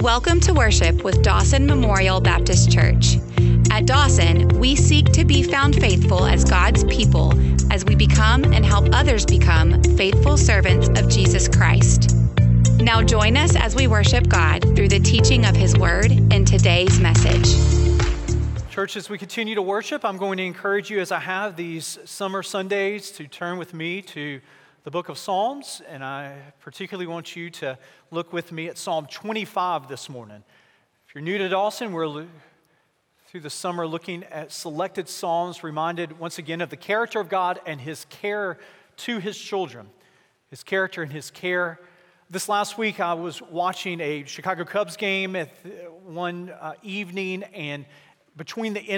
Welcome to worship with Dawson Memorial Baptist Church. At Dawson, we seek to be found faithful as God's people as we become and help others become faithful servants of Jesus Christ. Now join us as we worship God through the teaching of His Word in today's message. Church, as we continue to worship, I'm going to encourage you, as I have these summer Sundays, to turn with me to the book of Psalms, and I particularly want you to look with me at Psalm 25 this morning. If you're new to Dawson, we're through the summer looking at selected Psalms, reminded once again of the character of God and His care to His children, His character and His care. This last week, I was watching a Chicago Cubs game at one evening, and between the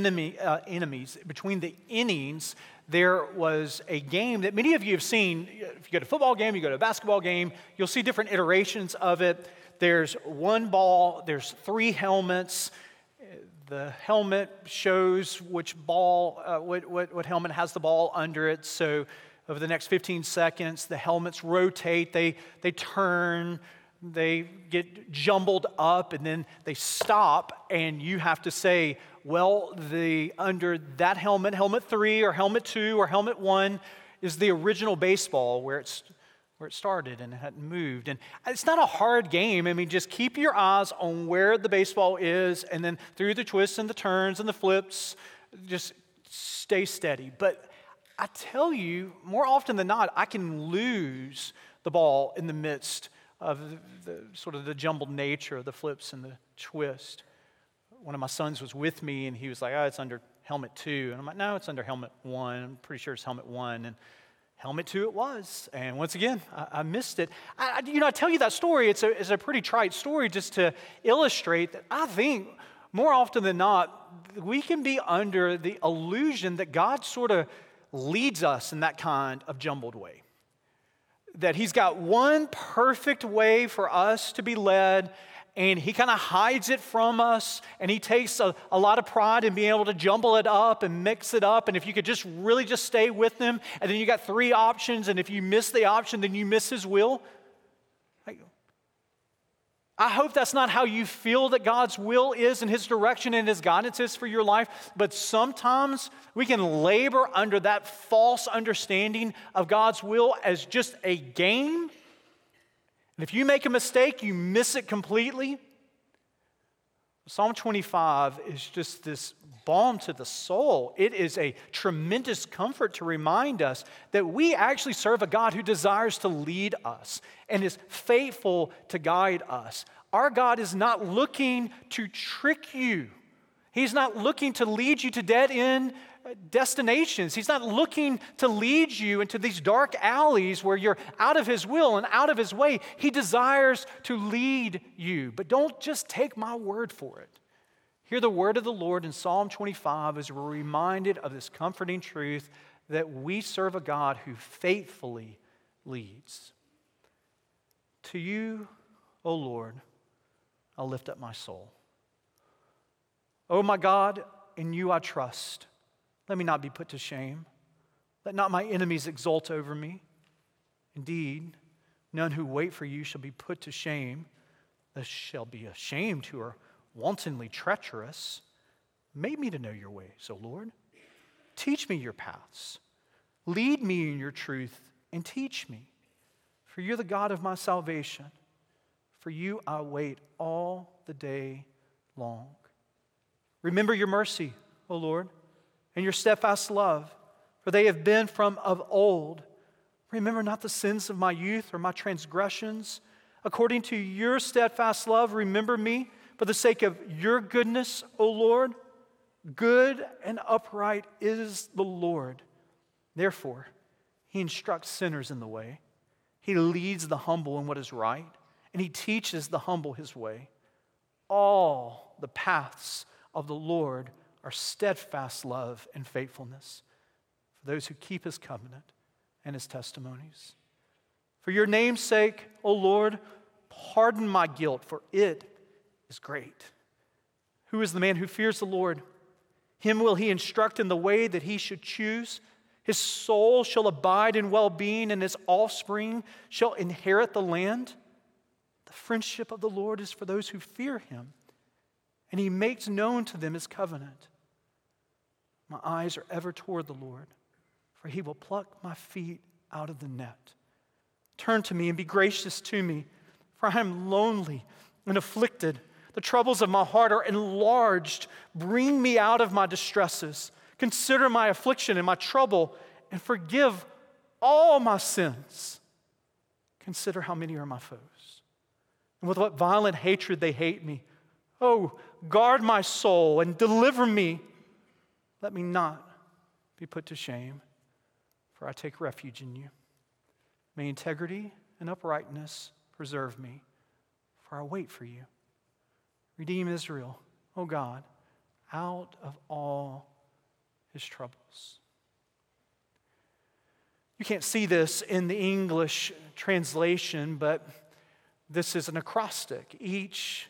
between the innings, there was a game that many of you have seen. If you go to a football game, you go to a basketball game, you'll see different iterations of it. There's one ball, there's three helmets. The helmet shows which ball, what helmet has the ball under it. So over the next 15 seconds, the helmets rotate, they turn, they get jumbled up, and then they stop, and you have to say, well, under that helmet 3 or helmet 2 or helmet 1 is the original baseball where it started and it hadn't moved. And it's not a hard game. I mean, just keep your eyes on where the baseball is, and then through the twists and the turns and the flips, just stay steady. But I tell you, more often than not, I can lose the ball in the midst of the sort of the jumbled nature of the flips and the twist. One of my sons was with me, and he was like, it's under helmet 2. And I'm like, no, it's under helmet 1. I'm pretty sure it's helmet 1. And helmet 2 it was. And once again, I missed it. I tell you that story. It's a pretty trite story just to illustrate that I think more often than not, we can be under the illusion that God sort of leads us in that kind of jumbled way. That He's got one perfect way for us to be led, and He kind of hides it from us, and He takes a lot of pride in being able to jumble it up and mix it up. And if you could just really just stay with Him, and then you got 3 options, and if you miss the option, then you miss His will. I hope that's not how you feel that God's will is and His direction and His guidance is for your life, but sometimes we can labor under that false understanding of God's will as just a game. And if you make a mistake, you miss it completely. Psalm 25 is just this balm to the soul. It is a tremendous comfort to remind us that we actually serve a God who desires to lead us and is faithful to guide us. Our God is not looking to trick you. He's not looking to lead you to dead-end destinations. He's not looking to lead you into these dark alleys where you're out of His will and out of His way. He desires to lead you. But don't just take my word for it. Hear the word of the Lord in Psalm 25 as we're reminded of this comforting truth that we serve a God who faithfully leads. To you, O Lord, I'll lift up my soul. O my God, in you I trust. Let me not be put to shame. Let not my enemies exult over me. Indeed, none who wait for you shall be put to shame. They shall be ashamed who are wantonly treacherous. Make me to know your ways, O Lord. Teach me your paths. Lead me in your truth and teach me. For you're the God of my salvation. For you I wait all the day long. Remember your mercy, O Lord, and your steadfast love, for they have been from of old. Remember not the sins of my youth or my transgressions. According to your steadfast love, remember me for the sake of your goodness, O Lord. Good and upright is the Lord. Therefore, He instructs sinners in the way. He leads the humble in what is right, and He teaches the humble His way. All the paths of the Lord are steadfast love and faithfulness for those who keep His covenant and His testimonies. For your name's sake, O Lord, pardon my guilt, for it is great. Who is the man who fears the Lord? Him will He instruct in the way that he should choose. His soul shall abide in well-being, and his offspring shall inherit the land. The The friendship of the Lord is for those who fear him, and he makes known to them his covenant. My eyes are ever toward the Lord, for he will pluck my feet out of the net. Turn to me and be gracious to me, for I am lonely and afflicted. The troubles of my heart are enlarged. Bring me out of my distresses. Consider my affliction and my trouble, and forgive all my sins. Consider how many are my foes, and with what violent hatred they hate me. Oh, guard my soul and deliver me. Let me not be put to shame, for I take refuge in you. May integrity and uprightness preserve me, for I wait for you. Redeem Israel, O God, out of all his troubles. You can't see this in the English translation, but this is an acrostic. Each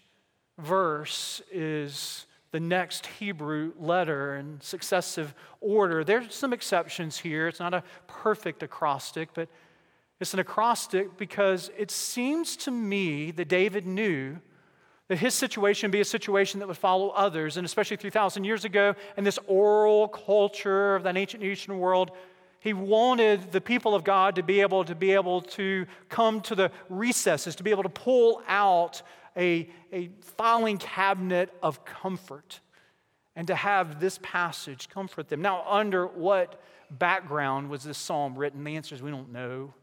verse is the next Hebrew letter in successive order. There's some exceptions here. It's not a perfect acrostic, but it's an acrostic because it seems to me that David knew that his situation would be a situation that would follow others, and especially 3,000 years ago, in this oral culture of that ancient Eastern world, he wanted the people of God to be able to come to the recesses, to be able to pull out a filing cabinet of comfort, and to have this passage comfort them. Now, under what background was this psalm written? The answer is we don't know.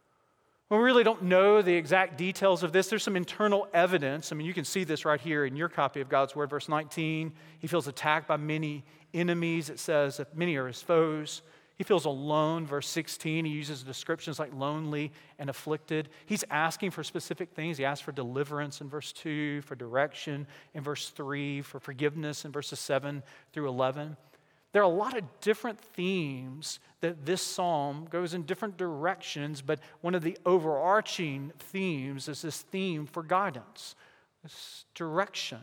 We really don't know the exact details of this. There's some internal evidence. I mean, you can see this right here in your copy of God's Word, verse 19. He feels attacked by many enemies. It says that many are his foes. He feels alone, verse 16. He uses descriptions like lonely and afflicted. He's asking for specific things. He asks for deliverance in verse 2, for direction in verse 3, for forgiveness in verses 7 through 11. There are a lot of different themes that this psalm goes in different directions, but one of the overarching themes is this theme for guidance, this direction.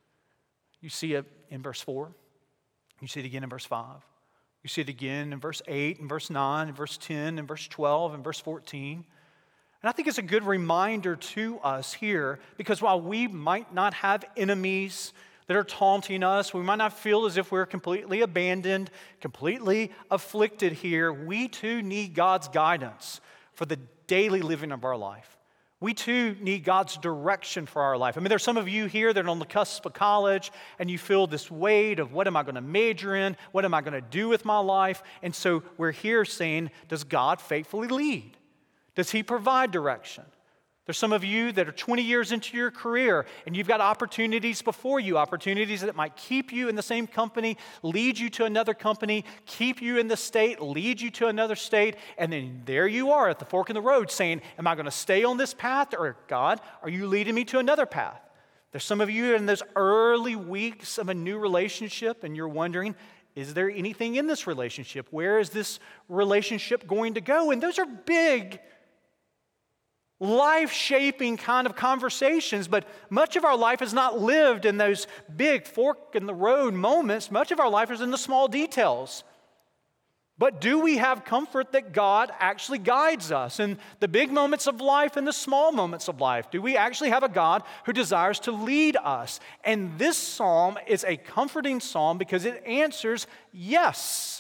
You see it in verse 4. You see it again in verse 5. You see it again in verse 8, and verse 9, and verse 10, and verse 12, and verse 14. And I think it's a good reminder to us here, because while we might not have enemies that are taunting us, we might not feel as if we're completely abandoned, completely afflicted here, we too need God's guidance for the daily living of our life. We too need God's direction for our life. I mean, there's some of you here that are on the cusp of college and you feel this weight of what am I going to major in? What am I going to do with my life? And so we're here saying, does God faithfully lead? Does he provide direction? There's some of you that are 20 years into your career and you've got opportunities before you, opportunities that might keep you in the same company, lead you to another company, keep you in the state, lead you to another state, and then there you are at the fork in the road saying, am I going to stay on this path, or God, are you leading me to another path? There's some of you in those early weeks of a new relationship and you're wondering, is there anything in this relationship? Where is this relationship going to go? And those are big, life-shaping kind of conversations, but much of our life is not lived in those big fork-in-the-road moments. Much of our life is in the small details. But do we have comfort that God actually guides us in the big moments of life and the small moments of life? Do we actually have a God who desires to lead us? And this psalm is a comforting psalm because it answers yes.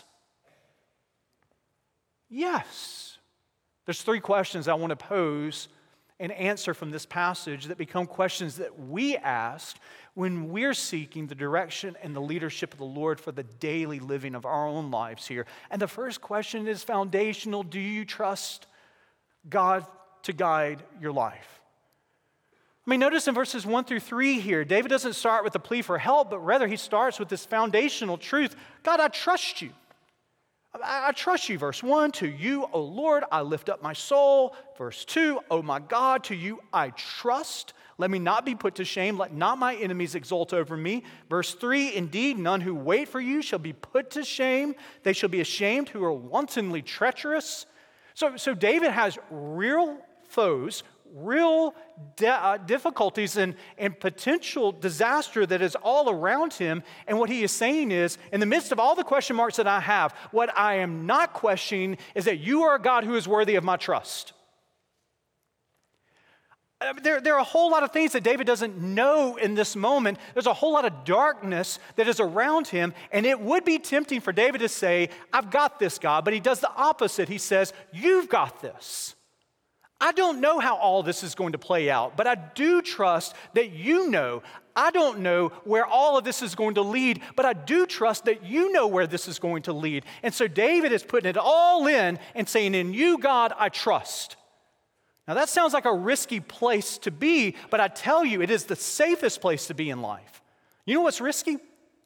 Yes. There's three questions I want to pose and answer from this passage that become questions that we ask when we're seeking the direction and the leadership of the Lord for the daily living of our own lives here. And the first question is foundational. Do you trust God to guide your life? I mean, notice in verses 1 through 3 here, David doesn't start with a plea for help, but rather he starts with this foundational truth. God, I trust you. I trust you. Verse 1, to you, O Lord, I lift up my soul. Verse 2, O my God, to you I trust. Let me not be put to shame. Let not my enemies exult over me. Verse 3, indeed, none who wait for you shall be put to shame. They shall be ashamed who are wantonly treacherous. So David has real foes, real difficulties and potential disaster that is all around him. And what he is saying is, in the midst of all the question marks that I have, what I am not questioning is that you are a God who is worthy of my trust. There are a whole lot of things that David doesn't know in this moment. There's a whole lot of darkness that is around him, and it would be tempting for David to say, I've got this, God, but he does the opposite. He says, you've got this. I don't know how all this is going to play out, but I do trust that you know. I don't know where all of this is going to lead, but I do trust that you know where this is going to lead. And so David is putting it all in and saying, in you, God, I trust. Now that sounds like a risky place to be, but I tell you, it is the safest place to be in life. You know what's risky?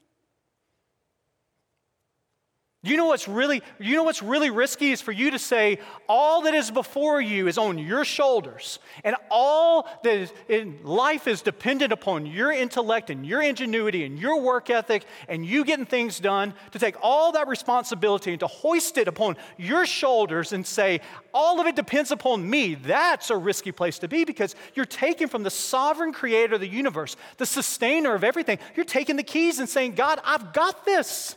You know what's really risky is for you to say all that is before you is on your shoulders, and all that is in life is dependent upon your intellect and your ingenuity and your work ethic and you getting things done, to take all that responsibility and to hoist it upon your shoulders and say all of it depends upon me. That's a risky place to be, because you're taking from the sovereign creator of the universe, the sustainer of everything. You're taking the keys and saying, God, I've got this.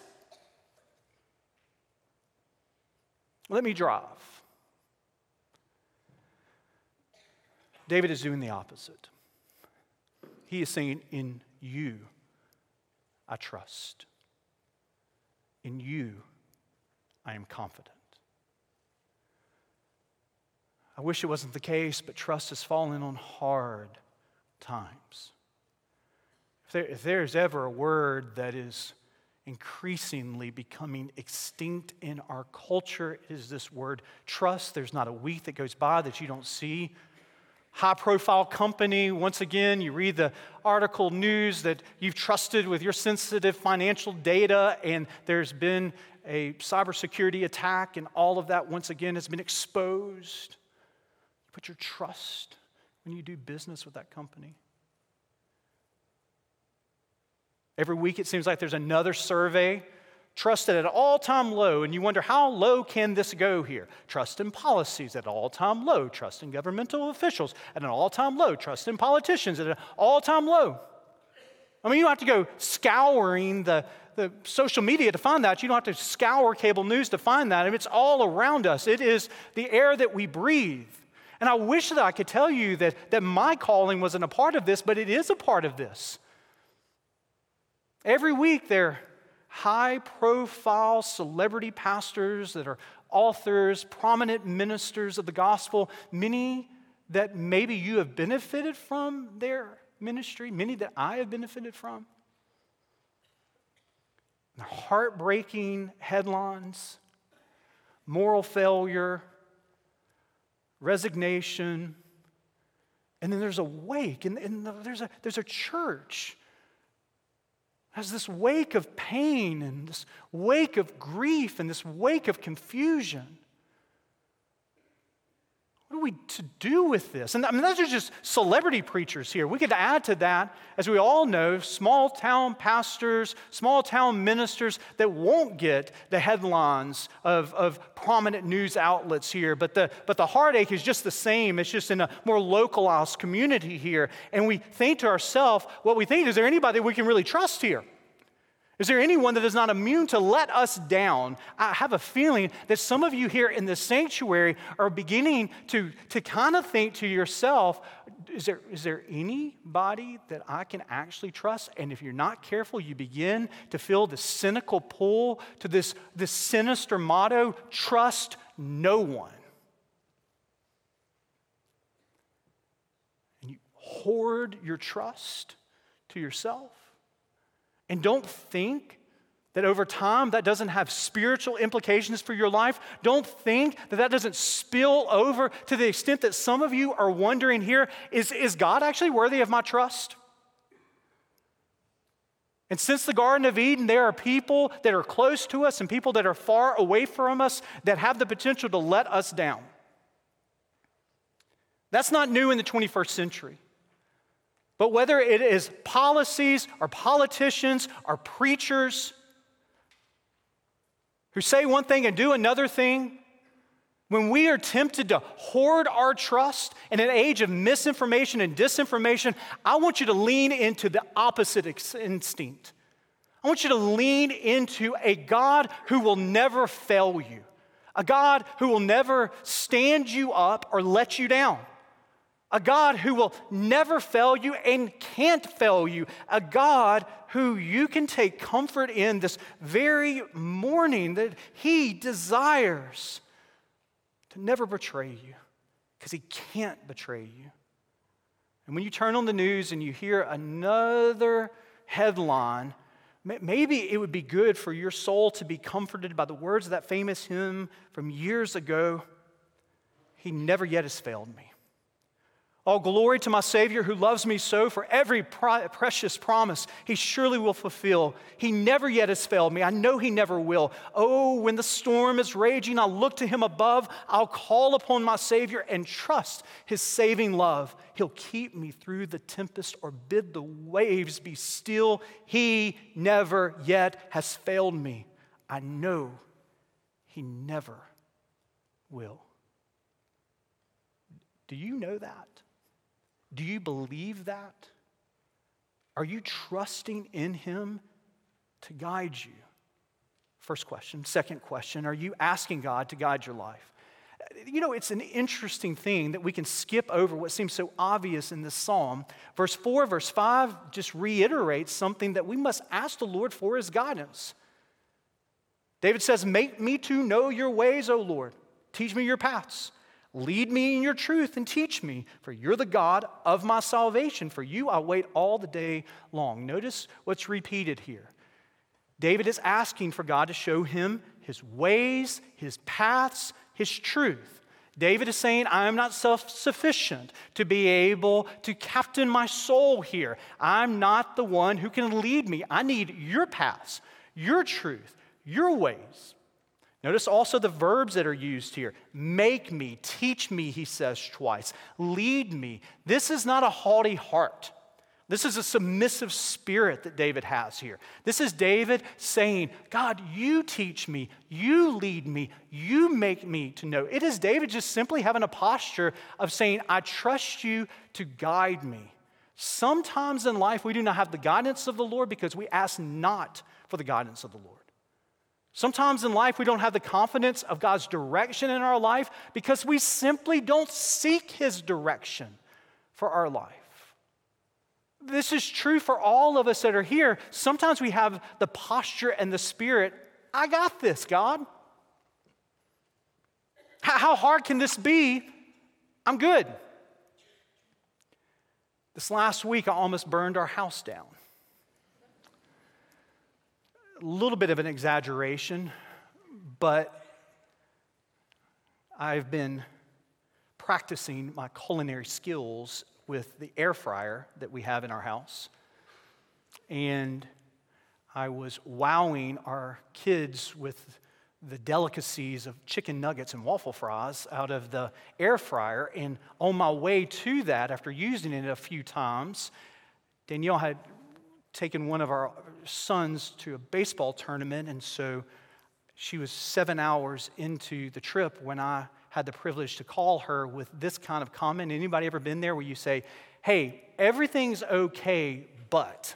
Let me drive. David is doing the opposite. He is saying, in you, I trust. In you, I am confident. I wish it wasn't the case, but trust has fallen on hard times. If there's ever a word that is increasingly becoming extinct in our culture, is this word trust. There's not a week that goes by that you don't see high-profile company. Once again, you read the article news that you've trusted with your sensitive financial data, and there's been a cybersecurity attack, and all of that once again has been exposed. You put your trust when you do business with that company. Every week it seems like there's another survey, trust at an all-time low, and you wonder, how low can this go here? Trust in policies at an all-time low, trust in governmental officials at an all-time low, trust in politicians at an all-time low. I mean, you don't have to go scouring the social media to find that. You don't have to scour cable news to find that. I mean, it's all around us. It is the air that we breathe. And I wish that I could tell you that my calling wasn't a part of this, but it is a part of this. Every week there are high-profile celebrity pastors that are authors, prominent ministers of the gospel, many that maybe you have benefited from their ministry, many that I have benefited from. They're heartbreaking headlines, moral failure, resignation, and then there's a wake, and there's a church has this wake of pain and this wake of grief and this wake of confusion. What are we to do with this? And I mean, those are just celebrity preachers here. We could add to that, as we all know, small town pastors, small town ministers that won't get the headlines of prominent news outlets here. But the heartache is just the same. It's just in a more localized community here. And we think to ourselves, what we think, is there anybody we can really trust here? Is there anyone that is not immune to let us down? I have a feeling that some of you here in the sanctuary are beginning to kind of think to yourself, is there anybody that I can actually trust? And if you're not careful, you begin to feel the cynical pull to this sinister motto, trust no one. And you hoard your trust to yourself. And don't think that over time that doesn't have spiritual implications for your life. Don't think that doesn't spill over to the extent that some of you are wondering here, is God actually worthy of my trust? And since the Garden of Eden, there are people that are close to us and people that are far away from us that have the potential to let us down. That's not new in the 21st century. But whether it is policies or politicians or preachers who say one thing and do another thing, when we are tempted to hoard our trust in an age of misinformation and disinformation, I want you to lean into the opposite instinct. I want you to lean into a God who will never fail you, a God who will never stand you up or let you down. a God who will never fail you and can't fail you, a God who you can take comfort in this very morning, that He desires to never betray you because He can't betray you. And when you turn on the news and you hear another headline, maybe it would be good for your soul to be comforted by the words of that famous hymn from years ago, He never yet has failed me. All glory to my Savior who loves me so, for every precious promise He surely will fulfill. He never yet has failed me. I know He never will. Oh, when the storm is raging, I'll look to Him above. I'll call upon my Savior and trust His saving love. He'll keep me through the tempest or bid the waves be still. He never yet has failed me. I know He never will. Do you know that? Do you believe that? Are you trusting in Him to guide you? First question. Second question, are you asking God to guide your life? You know, it's an interesting thing that we can skip over what seems so obvious in this psalm. Verse 4, verse 5 just reiterates something that we must ask the Lord for His guidance. David says, "Make me to know your ways, O Lord. Teach me your paths. Lead me in your truth and teach me, for you're the God of my salvation. For you I wait all the day long." Notice what's repeated here. David is asking for God to show him His ways, His paths, His truth. David is saying, I am not self-sufficient to be able to captain my soul here. I'm not the one who can lead me. I need your paths, your truth, your ways. Notice also the verbs that are used here. Make me, teach me, he says twice. Lead me. This is not a haughty heart. This is a submissive spirit that David has here. This is David saying, God, you teach me, you lead me, you make me to know. It is David just simply having a posture of saying, I trust you to guide me. Sometimes in life we do not have the guidance of the Lord because we ask not for the guidance of the Lord. Sometimes in life we don't have the confidence of God's direction in our life because we simply don't seek His direction for our life. This is true for all of us that are here. Sometimes we have the posture and the spirit, I got this, God. How hard can this be? I'm good. This last week I almost burned our house down. A little bit of an exaggeration, but I've been practicing my culinary skills with the air fryer that we have in our house. And I was wowing our kids with the delicacies of chicken nuggets and waffle fries out of the air fryer. And on my way to that, after using it a few times, Danielle had taken one of our sons to a baseball tournament, and so she was 7 hours into the trip when I had the privilege to call her with this kind of comment. Anybody ever been there where you say, hey, everything's okay, but...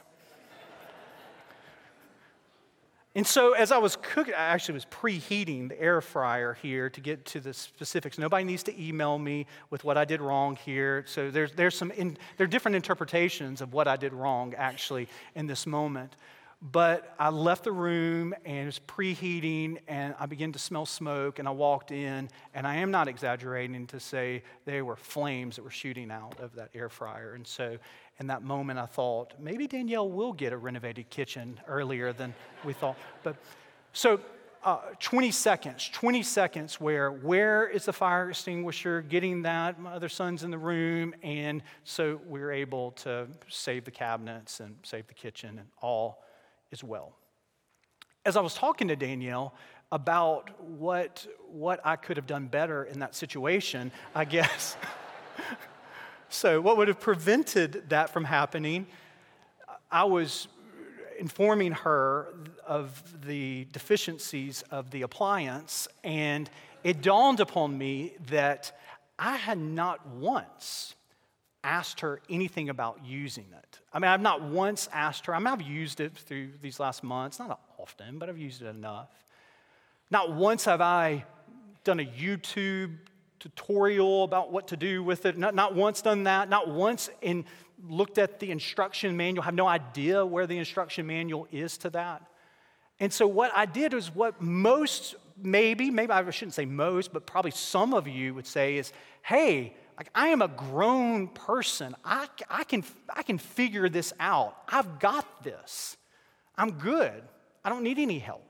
And so as I was cooking, I actually was preheating the air fryer here to get to the specifics. Nobody needs to email me with what I did wrong here. So there are different interpretations of what I did wrong actually in this moment. But I left the room and it was preheating and I began to smell smoke and I walked in, and I am not exaggerating to say there were flames that were shooting out of that air fryer. And so in that moment I thought, maybe Danielle will get a renovated kitchen earlier than we thought. But so 20 seconds where is the fire extinguisher, getting that, my other son's in the room, and so we were able to save the cabinets and save the kitchen, and all is well. As I was talking to Danielle about what I could have done better in that situation, I guess, so what would have prevented that from happening, I was informing her of the deficiencies of the appliance, and it dawned upon me that I had not once asked her anything about using it. I mean, I've not once asked her. I mean, I've used it through these last months, not often, but I've used it enough. Not once have I done a YouTube tutorial about what to do with it. Not once done that. Not once looked at the instruction manual. Have no idea where the instruction manual is to that. And so what I did was what most, maybe I shouldn't say most, but probably some of you would say is, hey, like I am a grown person. I can figure this out. I've got this. I'm good. I don't need any help.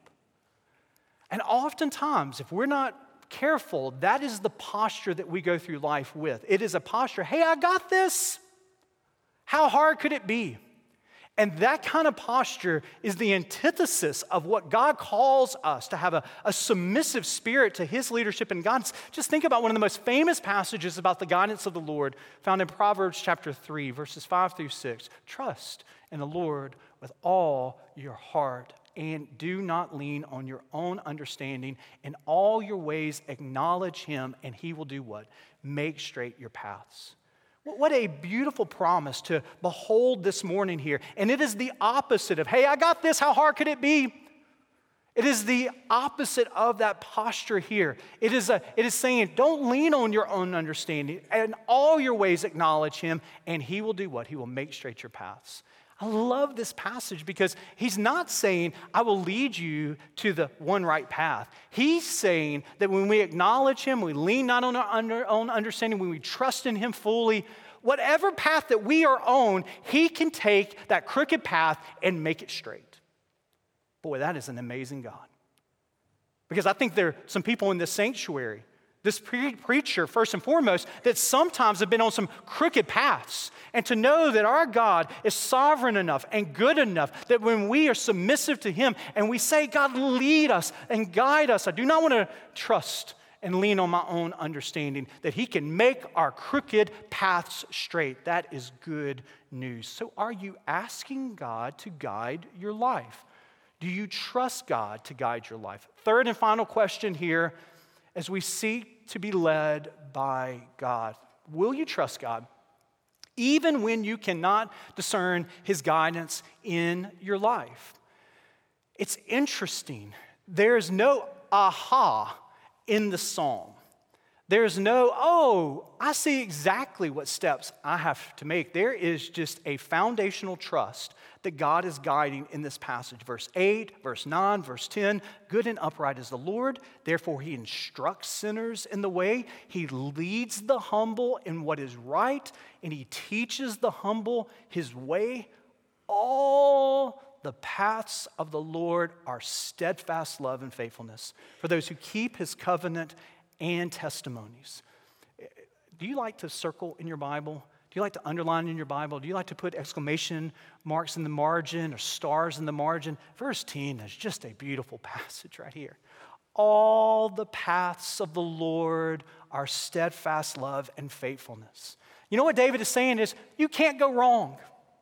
And oftentimes, if we're not careful, that is the posture that we go through life with. It is a posture, hey, I got this. How hard could it be? And that kind of posture is the antithesis of what God calls us, to have a submissive spirit to His leadership and guidance. Just think about one of the most famous passages about the guidance of the Lord found in Proverbs chapter 3, verses 5 through 6. Trust in the Lord with all your heart and do not lean on your own understanding. In all your ways acknowledge Him and He will do what? Make straight your paths. What a beautiful promise to behold this morning here. And it is the opposite of, hey, I got this, how hard could it be? It is the opposite of that posture here. It is saying, don't lean on your own understanding. In all your ways acknowledge Him, and He will do what? He will make straight your paths. I love this passage because He's not saying, I will lead you to the one right path. He's saying that when we acknowledge Him, we lean not on our own understanding, when we trust in Him fully, whatever path that we are on, He can take that crooked path and make it straight. Boy, that is an amazing God. Because I think there are some people in this sanctuary, this preacher, first and foremost, that sometimes have been on some crooked paths. And to know that our God is sovereign enough and good enough that when we are submissive to Him and we say, God, lead us and guide us, I do not want to trust and lean on my own understanding, that He can make our crooked paths straight. That is good news. So are you asking God to guide your life? Do you trust God to guide your life? Third and final question here, as we seek to be led by God. Will you trust God even when you cannot discern His guidance in your life? It's interesting. There's no aha in the psalm. There's no, oh, I see exactly what steps I have to make. There is just a foundational trust that God is guiding in this passage. Verse 8, verse 9, verse 10, good and upright is the Lord. Therefore, He instructs sinners in the way. He leads the humble in what is right, and He teaches the humble His way. All the paths of the Lord are steadfast love and faithfulness for those who keep His covenant and testimonies. Do you like to circle in your Bible? Do you like to underline in your Bible? Do you like to put exclamation marks in the margin or stars in the margin? Verse 10 is just a beautiful passage right here. All the paths of the Lord are steadfast love and faithfulness. You know what David is saying is, you can't go wrong.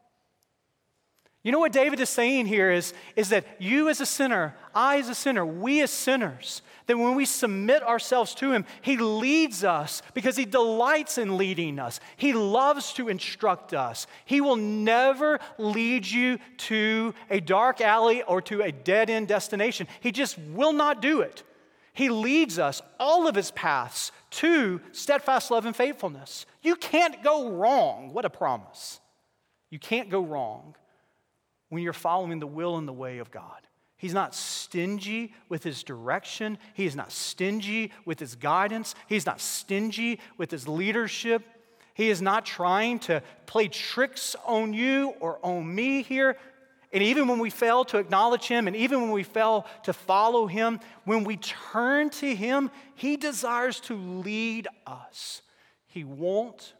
You know what David is saying here is that you as a sinner, I as a sinner, we as sinners, that when we submit ourselves to Him, He leads us because He delights in leading us. He loves to instruct us. He will never lead you to a dark alley or to a dead-end destination. He just will not do it. He leads us, all of His paths, to steadfast love and faithfulness. You can't go wrong. What a promise. You can't go wrong when you're following the will and the way of God. He's not stingy with His direction. He is not stingy with His guidance. He's not stingy with His leadership. He is not trying to play tricks on you or on me here. And even when we fail to acknowledge Him, and even when we fail to follow Him, when we turn to Him, He desires to lead us. He won't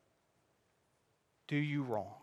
do you wrong.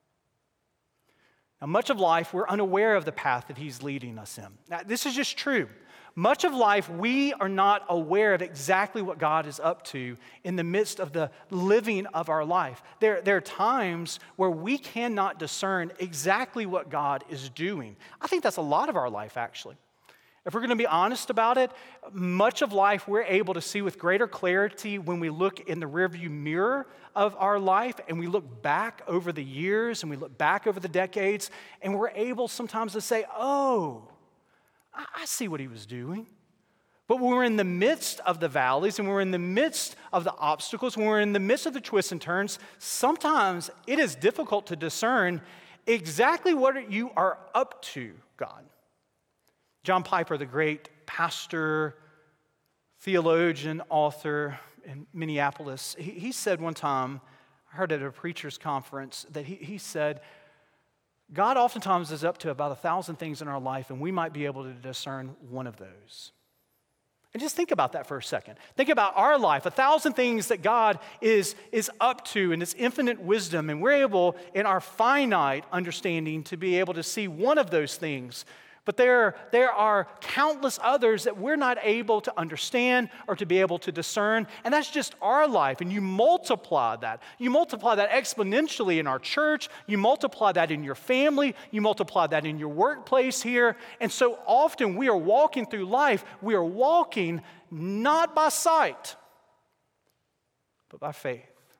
Now, much of life, we're unaware of the path that He's leading us in. Now, this is just true. Much of life, we are not aware of exactly what God is up to in the midst of the living of our life. There are times where we cannot discern exactly what God is doing. I think that's a lot of our life, actually. If we're going to be honest about it, much of life we're able to see with greater clarity when we look in the rearview mirror of our life and we look back over the years and we look back over the decades, and we're able sometimes to say, oh, I see what He was doing. But when we're in the midst of the valleys and we're in the midst of the obstacles, when we're in the midst of the twists and turns, sometimes it is difficult to discern exactly what you are up to, God. John Piper, the great pastor, theologian, author in Minneapolis, he said one time, I heard at a preacher's conference, that he said, God oftentimes is up to about 1,000 things in our life, and we might be able to discern one of those. And just think about that for a second. Think about our life, 1,000 things that God is up to in His infinite wisdom, and we're able, in our finite understanding, to be able to see one of those things. But there are countless others that we're not able to understand or to be able to discern, and that's just our life. And you multiply that. You multiply that exponentially in our church. You multiply that in your family. You multiply that in your workplace here. And so often we are walking through life. We are walking not by sight, but by faith.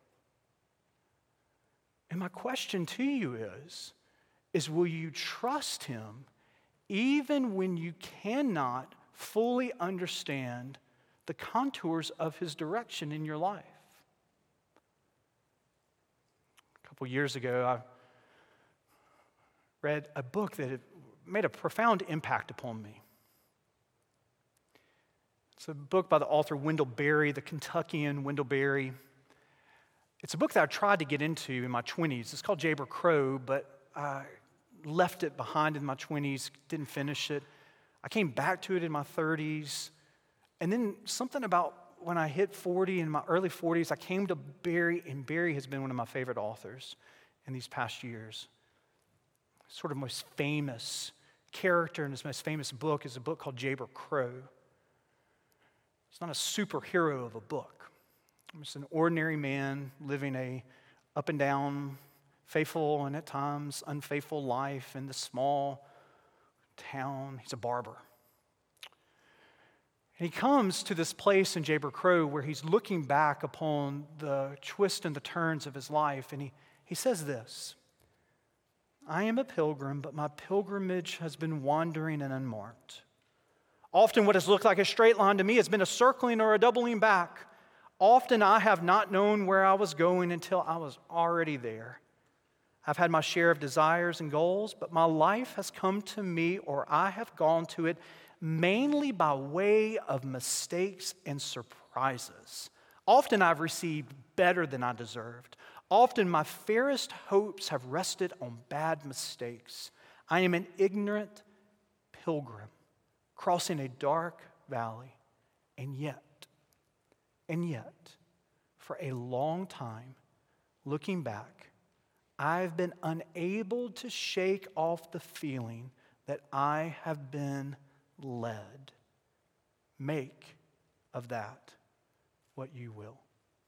And my question to you is will you trust Him even when you cannot fully understand the contours of His direction in your life? A couple years ago, I read a book that made a profound impact upon me. It's a book by the author Wendell Berry, the Kentuckian Wendell Berry. It's a book that I tried to get into in my 20s. It's called Jayber Crow, but I left it behind in my 20s, didn't finish it. I came back to it in my 30s. And then something about when I hit 40, in my early 40s, I came to Berry, and Berry has been one of my favorite authors in these past years. Sort of most famous character in his most famous book is a book called Jayber Crow. It's not a superhero of a book. It's an ordinary man living a up and down, faithful and at times unfaithful life in the small town. He's a barber. And he comes to this place in Jayber Crow where he's looking back upon the twists and the turns of his life, and he says this: I am a pilgrim, but my pilgrimage has been wandering and unmarked. Often what has looked like a straight line to me has been a circling or a doubling back. Often I have not known where I was going until I was already there. I've had my share of desires and goals, but my life has come to me, or I have gone to it, mainly by way of mistakes and surprises. Often I've received better than I deserved. Often my fairest hopes have rested on bad mistakes. I am an ignorant pilgrim crossing a dark valley, and yet, for a long time, looking back, I've been unable to shake off the feeling that I have been led. Make of that what you will.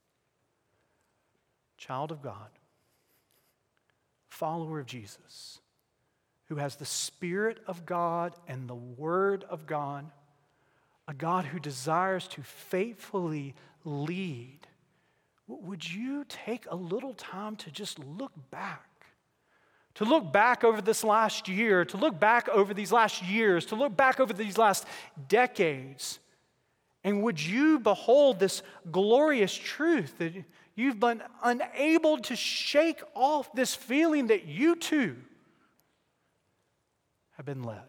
Child of God, follower of Jesus, who has the Spirit of God and the Word of God, a God who desires to faithfully lead, would you take a little time to just look back? To look back over this last year, to look back over these last years, to look back over these last decades. And would you behold this glorious truth that you've been unable to shake off this feeling that you too have been led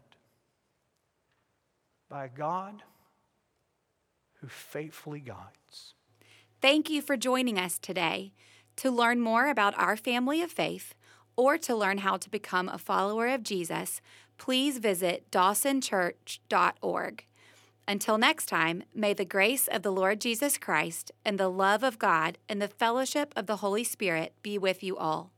by a God who faithfully guides. Thank you for joining us today. To learn more about our family of faith or to learn how to become a follower of Jesus, please visit dawsonchurch.org. Until next time, may the grace of the Lord Jesus Christ and the love of God and the fellowship of the Holy Spirit be with you all.